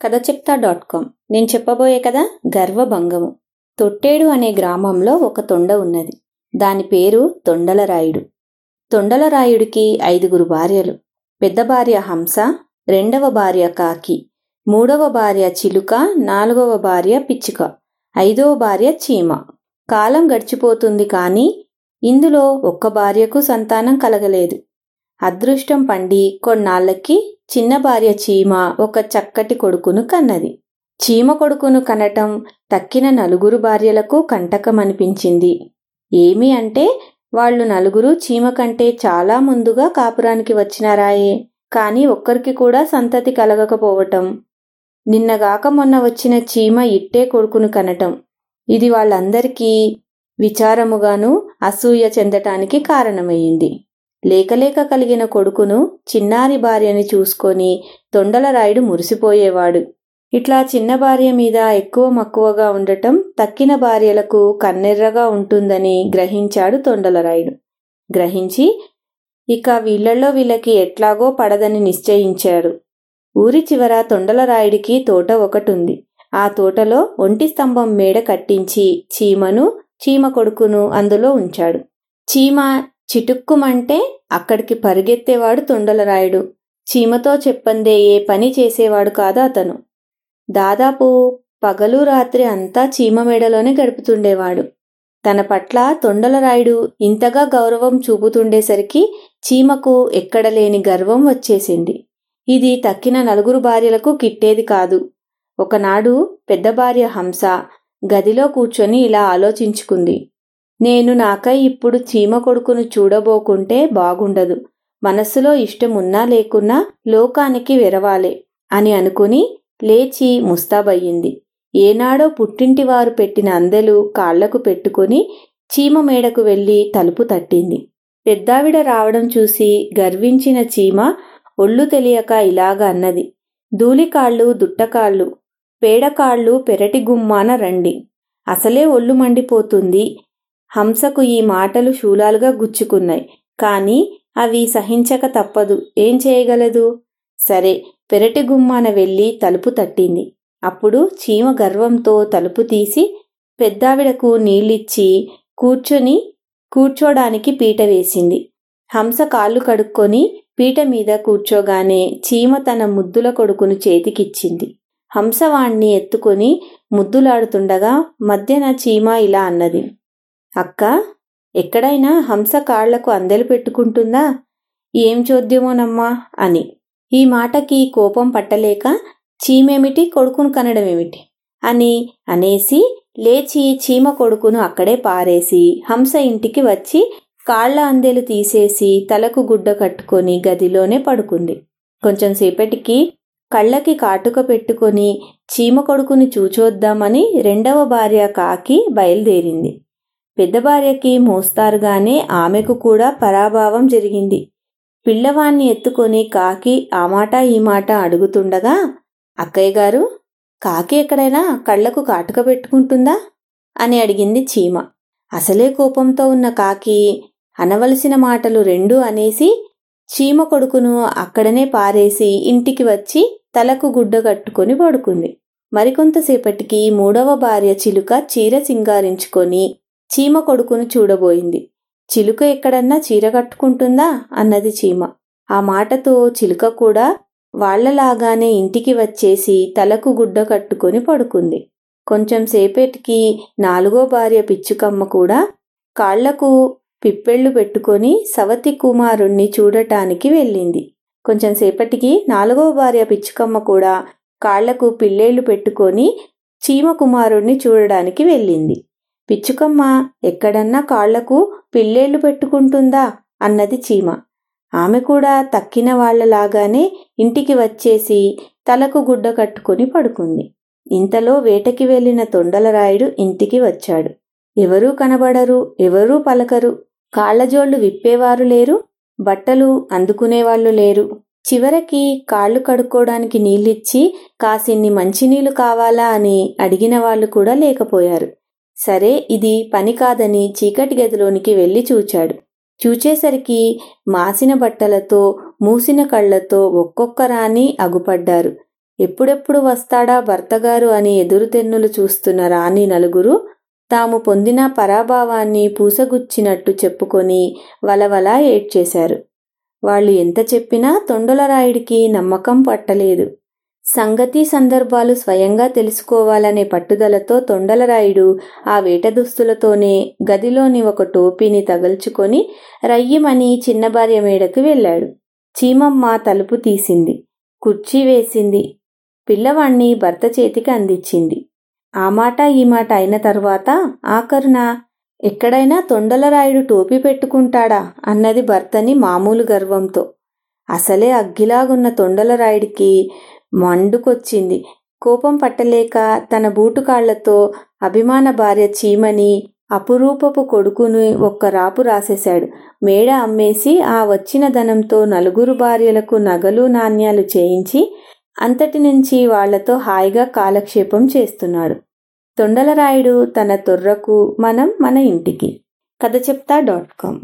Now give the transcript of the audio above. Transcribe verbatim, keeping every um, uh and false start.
కథ చెప్తా dot com. నేను చెప్పబోయే కథ గర్వభంగము. తొట్టేడు అనే గ్రామంలో ఒక తొండ ఉన్నది. దాని పేరు తొండలరాయుడు. తొండలరాయుడికి ఐదుగురు భార్యలు. పెద్ద భార్య హంస, రెండవ భార్య కాకి, మూడవ భార్య చిలుక, నాలుగవ భార్య పిచ్చుక, ఐదవ భార్య చీమ. కాలం గడిచిపోతుంది కానీ ఇందులో ఒక్క భార్యకు సంతానం కలగలేదు. అదృష్టం పండి కొన్నాళ్లకి చిన్న భార్య చీమ ఒక చక్కటి కొడుకును కన్నది. చీమ కొడుకును కనటం తక్కిన నలుగురు భార్యలకు కంటకమనిపించింది. ఏమి అంటే వాళ్ళు నలుగురు చీమ కంటే చాలా ముందుగా కాపురానికి వచ్చినారాయే, కాని ఒక్కరికి కూడా సంతతి కలగకపోవటం, నిన్నగాక మొన్న వచ్చిన చీమ ఇట్టే కొడుకును కనటం, ఇది వాళ్ళందరికీ విచారముగాను అసూయ చెందటానికి కారణమయ్యింది. లేకలేక కలిగిన కొడుకును చిన్నారి భార్యని చూసుకొని తొండలరాయుడు మురిసిపోయేవాడు. ఇట్లా చిన్న భార్య మీద ఎక్కువ మక్కువగా ఉండటం తక్కిన భార్యలకు కన్నెర్రగా ఉంటుందని గ్రహించాడు తొండలరాయుడు. గ్రహించి ఇక వీళ్లలో వీళ్ళకి ఎట్లాగో పడదని నిశ్చయించాడు. ఊరి చివర తొండలరాయుడికి తోట ఒకటుంది. ఆ తోటలో ఒంటి స్తంభం మేడ కట్టించి చీమను, చీమ కొడుకును అందులో ఉంచాడు. చీమ చిటుక్కుమంటే అక్కడికి పరిగెత్తేవాడు తొండలరాయుడు. చీమతో చెప్పందే ఏ పని చేసేవాడు కాదు అతను. దాదాపు పగలు రాత్రి అంతా చీమ మేడలోనే గడుపుతుండేవాడు. తన పట్ల తొండలరాయుడు ఇంతగా గౌరవం చూపుతుండేసరికి చీమకు ఎక్కడలేని గర్వం వచ్చేసింది. ఇది తక్కిన నలుగురు భార్యలకు కిట్టేది కాదు. ఒకనాడు పెద్ద భార్య హంస గదిలో కూర్చొని ఇలా ఆలోచించుకుంది. నేను నాకై ఇప్పుడు చీమ కొడుకును చూడబోకుంటే బాగుండదు. మనస్సులో ఇష్టమున్నా లేకున్నా లోకానికి వెరవాలే అని అనుకుని లేచి ముస్తాబయ్యింది. ఏనాడో పుట్టింటివారు పెట్టిన అందెలు కాళ్లకు పెట్టుకుని చీమ మేడకు వెళ్లి తలుపు తట్టింది. పెద్దావిడ రావడం చూసి గర్వించిన చీమ ఒళ్ళు తెలియక ఇలాగ అన్నది. ధూళికాళ్ళు, దుట్టకాళ్ళు, పేడకాళ్ళు పెరటి గుమ్మాన రండి. అసలే ఒళ్ళు మండిపోతుంది. హంసకు ఈ మాటలు శూలాలుగా గుచ్చుకున్నాయి. కాని అవి సహించక తప్పదు. ఏం చేయగలదు? సరే, పెరటి గుమ్మాన వెళ్లి తలుపు తట్టింది. అప్పుడు చీమ గర్వంతో తలుపు తీసి పెద్దావిడకు నీళ్ళిచ్చి కూర్చొని కూర్చోడానికి పీట వేసింది. హంస కాళ్ళు కడుక్కొని పీట మీద కూర్చోగానే చీమ తన ముద్దుల కొడుకును చేతికిచ్చింది. హంస వాణ్ణి ఎత్తుకొని ముద్దులాడుతుండగా మధ్యన చీమ ఇలా అన్నది. అక్క, ఎక్కడైనా హంస కాళ్లకు అందెలు పెట్టుకుంటుందా? ఏం చోద్యమోనమ్మా అని. ఈ మాటకి కోపం పట్టలేక చీమేమిటి, కొడుకును కనడమేమిటి అని అనేసి లేచి చీమ కొడుకును అక్కడే పారేసి హంస ఇంటికి వచ్చి కాళ్ల అందెలు తీసేసి తలకు గుడ్డ కట్టుకొని గదిలోనే పడుకుంది. కొంచెం సేపటికి కళ్ళకి కాటుక పెట్టుకొని చీమ కొడుకుని చూచోద్దామని రెండవ భార్య కాకి బయలుదేరింది. పెద్ద భార్యకి మోస్తారుగానే ఆమెకు కూడా పరాభావం జరిగింది. పిల్లవాణ్ణి ఎత్తుకొని కాకి ఆ మాట ఈ మాట అడుగుతుండగా, అక్కయ్య గారు, కాకి ఎక్కడైనా కళ్లకు కాటుక పెట్టుకుంటుందా అని అడిగింది చీమ. అసలే కోపంతో ఉన్న కాకి అనవలసిన మాటలు రెండూ అనేసి చీమ కొడుకును అక్కడనే పారేసి ఇంటికి వచ్చి తలకు గుడ్డ కట్టుకొని పడుకుంది. మరికొంతసేపటికి మూడవ భార్య చిలుక చీర సింగారించుకొని చీమ కొడుకును చూడబోయింది. చిలుక ఎక్కడన్నా చీర కట్టుకుంటుందా అన్నది చీమ. ఆ మాటతో చిలుక కూడా వాళ్లలాగానే ఇంటికి వచ్చేసి తలకు గుడ్డ కట్టుకొని పడుకుంది. కొంచెం సేపటికి నాలుగో భార్య పిచ్చుకమ్మ కూడా కాళ్లకు పిప్పెళ్లు పెట్టుకొని సవతి కుమారుణ్ణి చూడటానికి వెళ్ళింది. కొంచెం సేపటికి నాలుగో భార్య పిచ్చుకమ్మ కూడా కాళ్లకు పిల్లేళ్లు పెట్టుకొని చీమ కుమారుణ్ణి చూడడానికి వెళ్ళింది. పిచ్చుకమ్మ ఎక్కడన్నా కాళ్లకు పిల్లేళ్లు పెట్టుకుంటుందా అన్నది చీమ. ఆమె కూడా తక్కిన వాళ్లలాగానే ఇంటికి వచ్చేసి తలకు గుడ్డ కట్టుకుని పడుకుంది. ఇంతలో వేటకి వెళ్లిన తొండలరాయుడు ఇంటికి వచ్చాడు. ఎవరూ కనబడరు, ఎవరూ పలకరు. కాళ్లజోళ్లు విప్పేవారు లేరు, బట్టలు అందుకునేవాళ్లు లేరు. చివరికి కాళ్లు కడుక్కోవడానికి నీళ్ళిచ్చి కాసిన్ని మంచినీళ్లు కావాలా అని అడిగిన వాళ్ళు కూడా లేకపోయారు. సరే, ఇది పని కాదని చీకటి గదిలోనికి వెళ్లి చూచాడు. చూచేసరికి మాసిన బట్టలతో మూసిన కళ్లతో ఒక్కొక్కరాని అగుపడ్డారు. ఎప్పుడెప్పుడు వస్తాడా భర్తగారు అని ఎదురుతెన్నులు చూస్తున్న రాణి నలుగురు తాము పొందిన పరాభావాన్ని పూసగుచ్చినట్టు చెప్పుకొని వలవలా ఏడ్చేశారు. వాళ్ళు ఎంత చెప్పినా తొండలరాయుడికి నమ్మకం పట్టలేదు. సంగతి సందర్భాలు స్వయంగా తెలుసుకోవాలనే పట్టుదలతో తొండలరాయుడు ఆ వేట దుస్తులతోనే గదిలోని ఒక టోపీని తగల్చుకొని రయ్యమని చిన్న భార్య మేడకు వెళ్ళాడు. చీమమ్మ తలుపు తీసింది, కుర్చీ వేసింది, పిల్లవాణ్ణి భర్త చేతికి అందించింది. ఆ మాట ఈ మాట అయిన తర్వాత ఆఖరున ఎక్కడైనా తొండలరాయుడు టోపీ పెట్టుకుంటాడా అన్నది భర్తని మామూలు గర్వంతో. అసలే అగ్గిలాగున్న తొండలరాయుడికి మండుకొచ్చింది. కోపం పట్టలేక తన బూటుకాళ్లతో అభిమాన భార్య చీమని, అపురూపపు కొడుకుని ఒక్క రాపు రాసేశాడు. మేడ అమ్మేసి ఆ వచ్చిన ధనంతో నలుగురు భార్యలకు నగలు నాణ్యాలు చేయించి అంతటి నుంచి వాళ్లతో హాయిగా కాలక్షేపం చేస్తున్నాడు. తొండలరాయుడు తన తొర్రకు, మనం మన ఇంటికి. కథ చెప్తా డాట్ కామ్